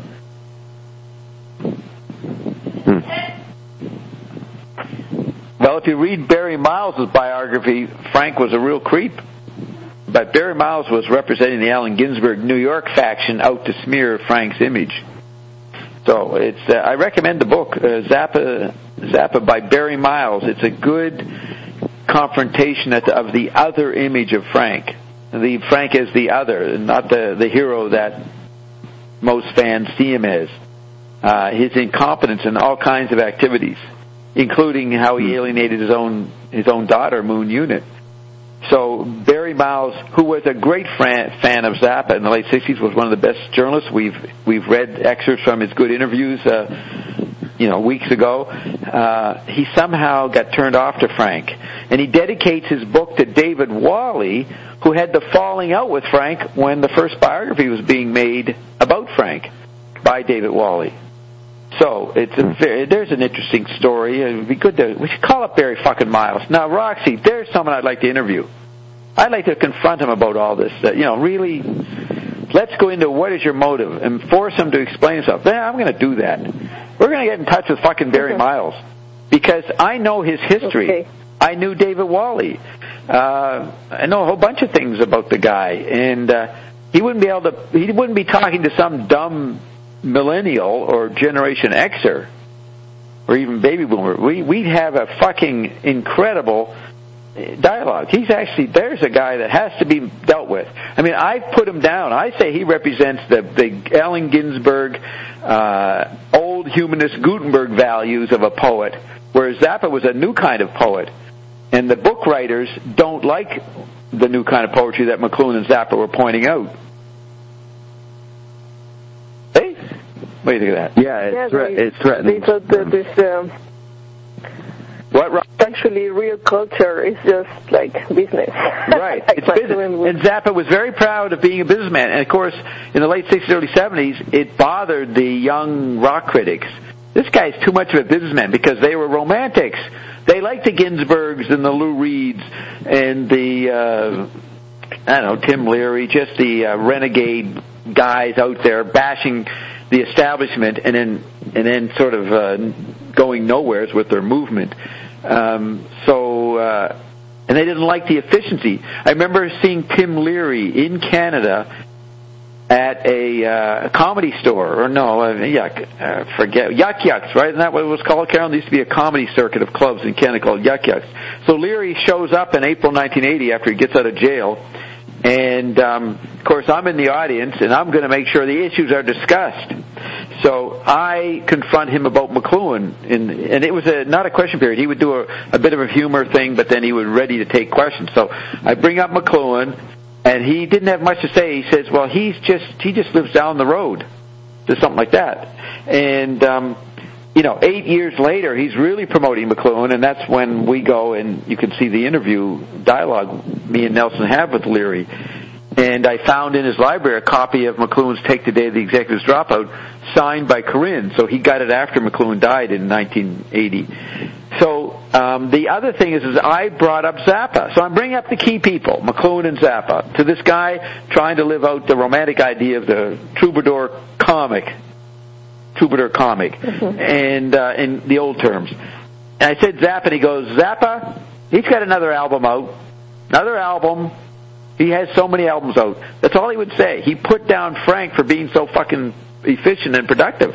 Well, if you read Barry Miles' biography, Frank was a real creep. But Barry Miles was representing the Allen Ginsberg New York faction out to smear Frank's image. So I recommend the book, Zappa by Barry Miles. It's a good confrontation of the other image of Frank. Frank is the other, not the hero that most fans see him as. His incompetence in all kinds of activities, including how he alienated his own daughter, Moon Unit. So Barry Miles, who was a great fan of Zappa in the late 60s, was one of the best journalists. We've read excerpts from his good interviews, weeks ago. He somehow got turned off to Frank, and he dedicates his book to David Wally, who had the falling out with Frank when the first biography was being made about Frank by David Wally. So there's an interesting story. It'd be good we should call up Barry fucking Miles. Now, Roxy, there's someone I'd like to interview. I'd like to confront him about all this. Really, let's go into what is your motive and force him to explain himself. I'm going to do that. We're going to get in touch with fucking Barry Miles because I know his history. Okay. I knew David Wally. I know a whole bunch of things about the guy, and he wouldn't be talking to some dumb millennial or Generation Xer or even baby boomer. We'd have a fucking incredible dialogue. There's a guy that has to be dealt with. I mean, I've put him down. I say he represents the Allen Ginsberg, old humanist Gutenberg values of a poet, whereas Zappa was a new kind of poet. And the book writers don't like the new kind of poetry that McLuhan and Zappa were pointing out. Hey? What do you think of that? Yeah, it's threatening. They thought that this What, Rob? Actually, real culture is just like business. Right. It's business. And Zappa was very proud of being a businessman. And, of course, in the late 60s, early 70s, it bothered the young rock critics. This guy's too much of a businessman because they were romantics. They liked the Ginsbergs and the Lou Reeds and the, Tim Leary, just the renegade guys out there bashing the establishment and then sort of going nowheres with their movement. And they didn't like the efficiency. I remember seeing Tim Leary in Canada at a comedy store, forget Yuck Yucks, right? Isn't that what it was called, Carol? There used to be a comedy circuit of clubs in Canada called Yuck Yucks. So Leary shows up in April 1980 after he gets out of jail, and of course I'm in the audience, and I'm going to make sure the issues are discussed. So I confront him about McLuhan, and it was not a question period. He would do a bit of a humor thing, but then he was ready to take questions. So I bring up McLuhan, and he didn't have much to say. He says, well, he just lives down the road, or something like that. And 8 years later, he's really promoting McLuhan, and that's when we go and you can see the interview dialogue me and Nelson have with Leary. And I found in his library a copy of McLuhan's Take the Day of the Executive's Dropout, signed by Corinne. So he got it after McLuhan died in 1980. So the other thing is I brought up Zappa. So I'm bringing up the key people, McLuhan and Zappa, to this guy trying to live out the romantic idea of the troubadour comic, and in the old terms. And I said Zappa, and he goes, Zappa, he's got another album out. Another album. He has so many albums out. That's all he would say. He put down Frank for being so fucking efficient and productive.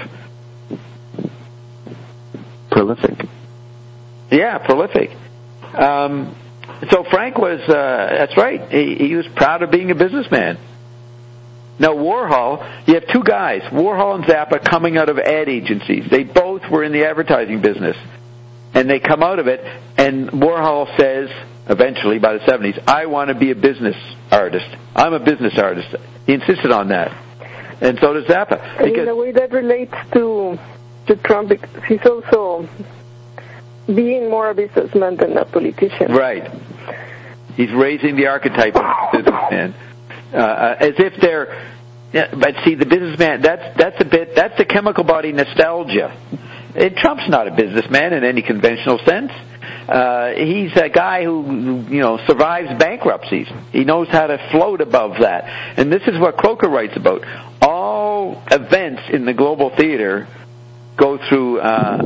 Prolific. Yeah, prolific. So Frank was, that's right, he was proud of being a businessman. Now Warhol, you have two guys, Warhol and Zappa, coming out of ad agencies. They both were in the advertising business. And they come out of it, and Warhol says, eventually, by the 70s, I want to be a business artist. I'm a business artist. He insisted on that. And so does Zappa. Because in a way that relates to Trump, because he's also being more a businessman than a politician. Right. He's raising the archetype of the businessman. As if they're... Yeah, but see, the businessman, that's the chemical body nostalgia. And Trump's not a businessman in any conventional sense. He's a guy who survives bankruptcies. He knows how to float above that. And this is what Croker writes about. All events in the global theater go through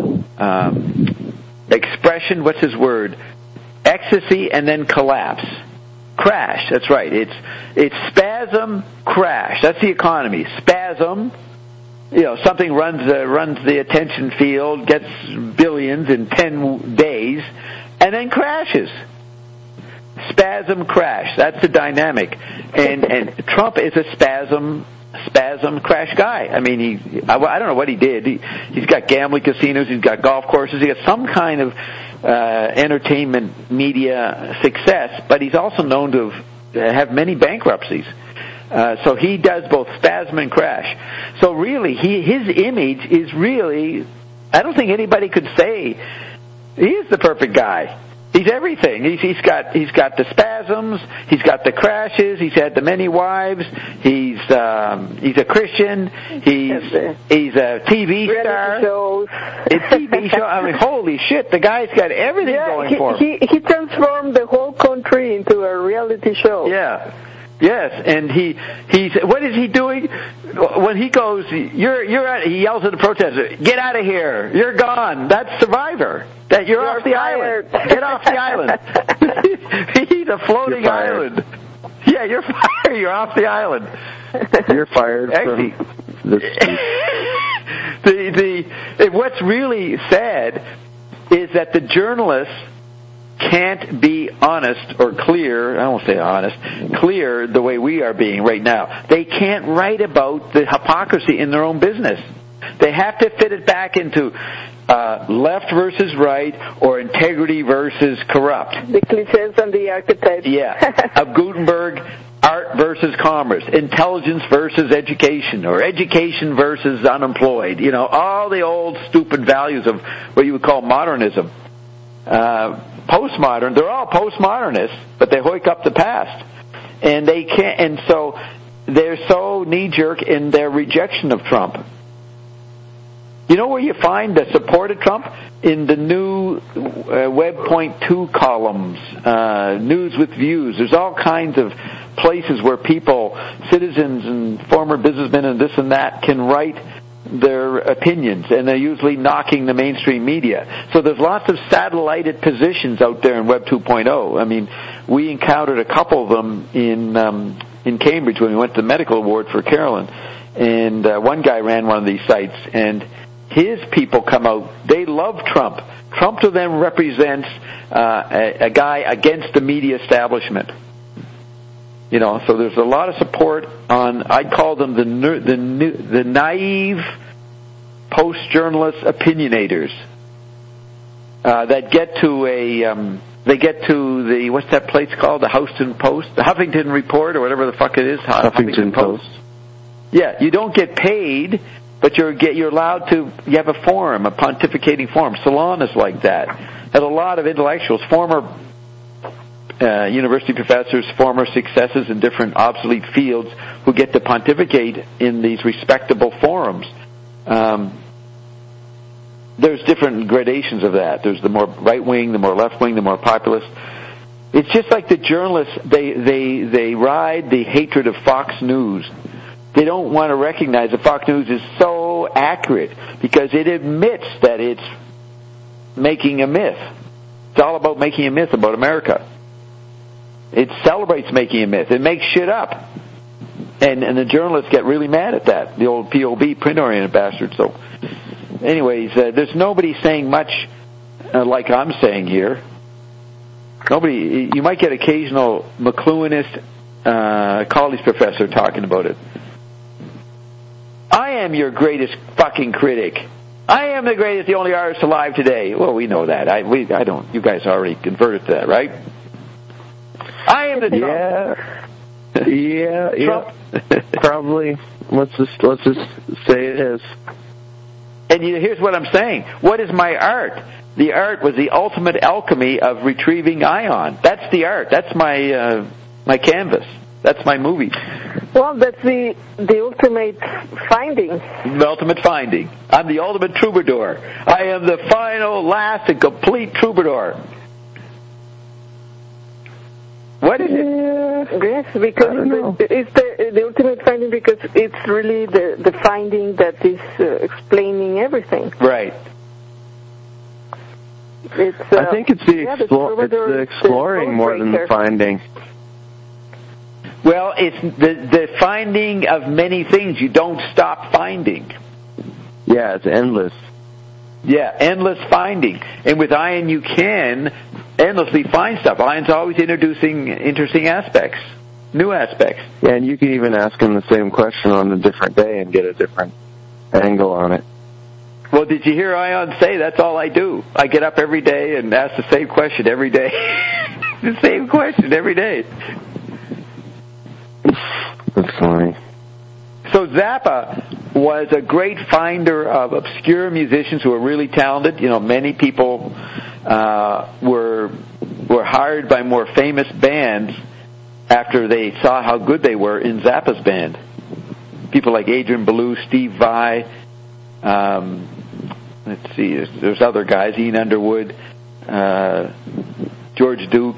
expression, what's his word? Ecstasy and then collapse. Crash, that's right. It's spasm, crash. That's the economy. Spasm, something runs the attention field, gets billions in 10 days, and then crashes. Spasm, crash. That's the dynamic. And Trump is a spasm crash guy. I mean, I don't know what he did. He's got gambling casinos, he's got golf courses, he got some kind of entertainment media success, but he's also known to have many bankruptcies. So he does both spasm and crash. So really, his image is really, I don't think anybody could say he is the perfect guy. He's everything. He's got the spasms. He's got the crashes. He's had the many wives. He's a Christian. He's a TV star. Shows. A TV show. I mean, holy shit! The guy's got everything going for him. He transformed the whole country into a reality show. Yeah. Yes, and he's what is he doing when he goes? You're out, he yells at the protester, "Get out of here! You're gone!" That's Survivor. That you're off the island. Get off the island. He's a floating island. Yeah, you're fired. You're off the island. You're fired from this. What's really sad is that the journalists can't be honest or clear, I won't say honest, clear the way we are being right now. They can't write about the hypocrisy in their own business. They have to fit it back into left versus right or integrity versus corrupt. The cliches and the archetypes. Yeah. Of Gutenberg, art versus commerce, intelligence versus education, or education versus unemployed. All the old stupid values of what you would call modernism. postmodern. They're all postmodernists, but they hoik up the past, and they can't. And so they're so knee-jerk in their rejection of Trump. You know where you find the support of Trump? In the new Web.2 columns, News with Views. There's all kinds of places where people, citizens and former businessmen and this and that, can write their opinions, and they're usually knocking the mainstream media. So there's lots of satellited positions out there in Web 2.0. I mean, we encountered a couple of them in Cambridge when we went to the medical award for Carolyn, and one guy ran one of these sites, and his people come out. They love Trump. Trump to them represents a guy against the media establishment. You know, so there's a lot of support on. I'd call them the naive post-journalist opinionators that get to they get to the, what's that place called? The Houston Post, the Huffington Report, or whatever the fuck it is. Huffington Post. Yeah, you don't get paid, but you're allowed to. You have a forum, a pontificating forum. Salon is like that. Has a lot of intellectuals, former university professors, former successes in different obsolete fields, who get to pontificate in these respectable forums. There's different gradations of that. There's the more right-wing, the more left-wing, the more populist. It's just like the journalists, they ride the hatred of Fox News. They don't want to recognize that Fox News is so accurate because it admits that it's making a myth. It's all about making a myth about America. It celebrates making a myth. It makes shit up. And the journalists get really mad at that, the old POB, print-oriented bastard. So, anyways, there's nobody saying much like I'm saying here. Nobody. You might get occasional McLuhanist college professor talking about it. I am your greatest fucking critic. I am the greatest, the only artist alive today. Well, we know that. I don't. You guys already converted to that, right? I am the Trump. Yeah. Trump. Probably. Let's just say it is. And here's what I'm saying. What is my art? The art was the ultimate alchemy of retrieving ion. That's the art. That's my my canvas. That's my movie. Well, that's the ultimate finding. The ultimate finding. I'm the ultimate troubadour. I am the final, last, and complete troubadour. What is it? Yes, because it's the ultimate finding because it's really the finding that is explaining everything. Right. I think it's the exploring more than the finding. Well, it's the finding of many things. You don't stop finding. Yeah, it's endless. Yeah, endless finding. And with Ion, you can endlessly find stuff. Ion's always introducing interesting aspects, new aspects. Yeah, and you can even ask him the same question on a different day and get a different angle on it. Well, did you hear Ion say, that's all I do? I get up every day and ask the same question every day. The same question every day. That's funny. So Zappa was a great finder of obscure musicians who were really talented. You know, many people were hired by more famous bands after they saw how good they were in Zappa's band. People like Adrian Belew, Steve Vai. Let's see, there's other guys, Ian Underwood, George Duke.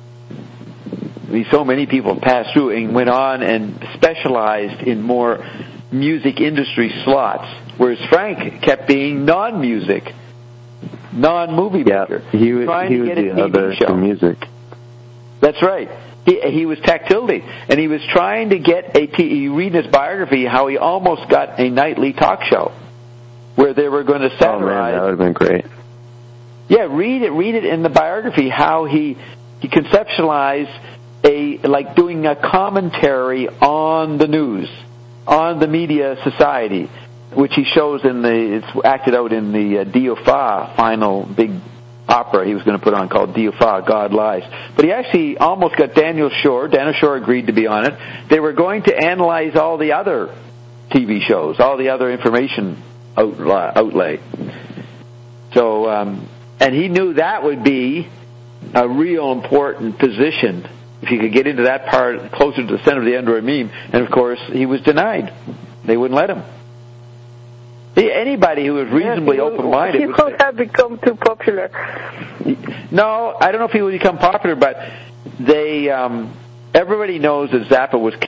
So many people passed through and went on and specialized in more music industry slots, whereas Frank kept being non-music, non-movie maker. He was the other to music. That's right. He was tactility, and he was trying to get you read in his biography how he almost got a nightly talk show where they were going to satirize. Oh man, that would have been great. Yeah, read it in the biography how he conceptualized like doing a commentary on the news, on the media society, which he shows it's acted out in the Diofa final big opera he was going to put on called Diofa, God Lies. But he actually almost got Daniel Shore. Daniel Shore agreed to be on it. They were going to analyze all the other TV shows, all the other information outlay. So, And he knew that would be a real important position if he could get into that part closer to the center of the Android meme. And, of course, he was denied. They wouldn't let him. Anybody who was reasonably open-minded... He could have become too popular. No, I don't know if he would become popular, but they... everybody knows that Zappa was